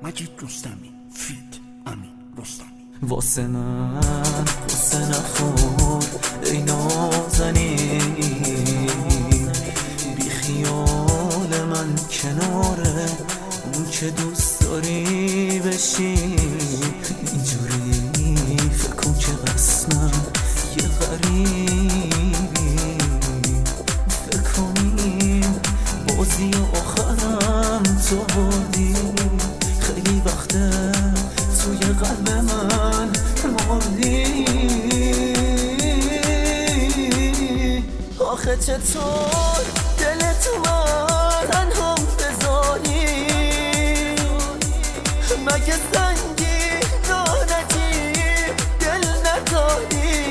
مجید رستمی فیت امین رستمی. واسه من قصه نخور ای نازنین، بی خیال من کناره اون که دوست داری بشی. اینجوری فکر کن که قسمم یه غریبی، فکر کنیم بازی آخرم تو بردی. خیلی وقته توی قلب من مردی. آخه چطور دلت من تنها بذاری؟ مگه زنگی دارتی دل نداری؟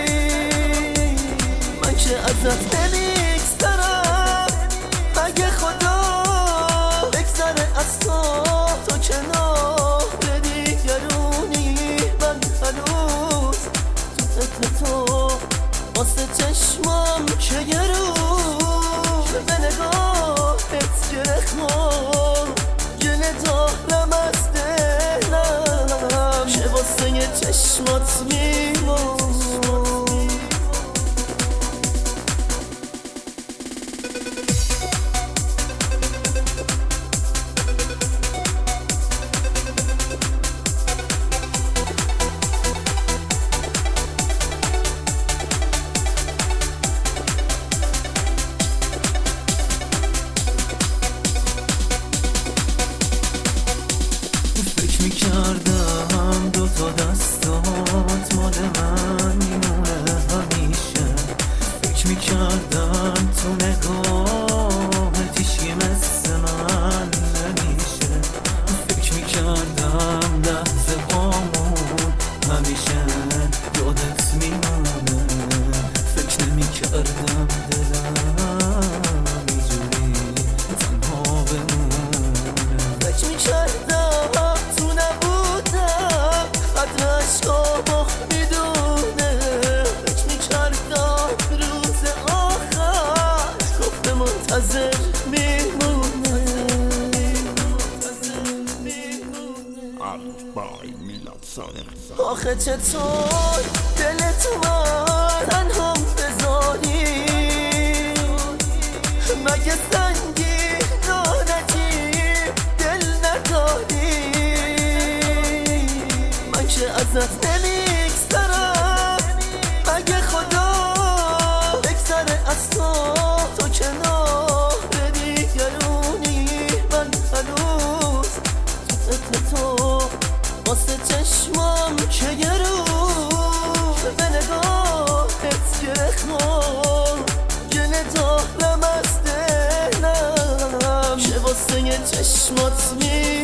من که ازت نمیگذرم، مگه خدا بگذره از تو کنار دیگرونی. من هنوز تو فکر تو واسه چشمم که یه روز به نگاهت گره خور. گله دارم از دلم که واسه یه چشمات میمون. میکردم دوتا دستات مال من میمونه همیشه. فکر میکردم تو نگاهت هیچی مثل من نمیشه. فکر میکردم لحظه هامون همیشه یادت میمونه. فکر نمیکردم دلم اینجوری تنها بمونه. فکر میکردم میدونه. فکر میکردم روز آخر گفته منتظر میمونه. آخه چطور دلت من تنها بذاری؟ مگه زنگی دارتی دل نداری؟ من که ازت نمیگذرم، مگه خدا بگذره از تو کنار دیگرونی. من هنوز تو فکر تو واسه چشمم که یه روز به نگاهت گره خور. گله دارم از دلم که واسه یه چشمات